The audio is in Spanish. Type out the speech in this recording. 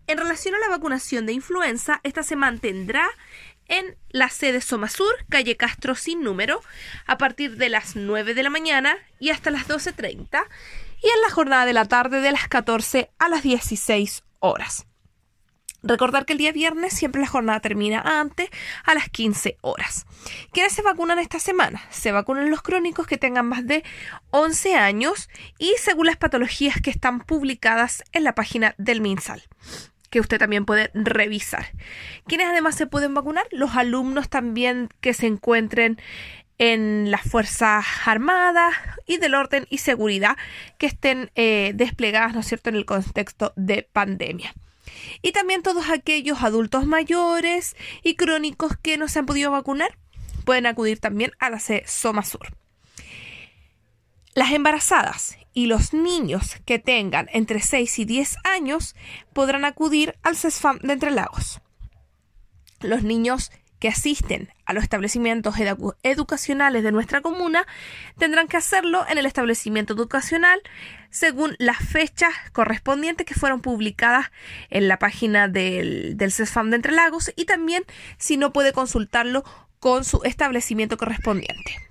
En relación a la vacunación de influenza, esta se mantendrá en la sede Somasur, calle Castro sin número, a partir de las 9 de la mañana y hasta las 12:30, y en la jornada de la tarde de las 14 a las 16 horas. Recordar que el día viernes siempre la jornada termina antes, a las 15 horas. ¿Quiénes se vacunan esta semana? Se vacunan los crónicos que tengan más de 11 años y según las patologías que están publicadas en la página del MinSal, que usted también puede revisar. ¿Quiénes además se pueden vacunar? Los alumnos también que se encuentren en las Fuerzas Armadas y del orden y seguridad que estén desplegadas, ¿no es cierto?, en el contexto de pandemia. Y también todos aquellos adultos mayores y crónicos que no se han podido vacunar pueden acudir también a la sede Somasur. Las embarazadas y los niños que tengan entre 6 y 10 años podrán acudir al CESFAM de Entre Lagos. Los niños que asisten a los establecimientos educacionales de nuestra comuna tendrán que hacerlo en el establecimiento educacional según las fechas correspondientes que fueron publicadas en la página del CESFAM de Entre Lagos, y también si no puede consultarlo con su establecimiento correspondiente.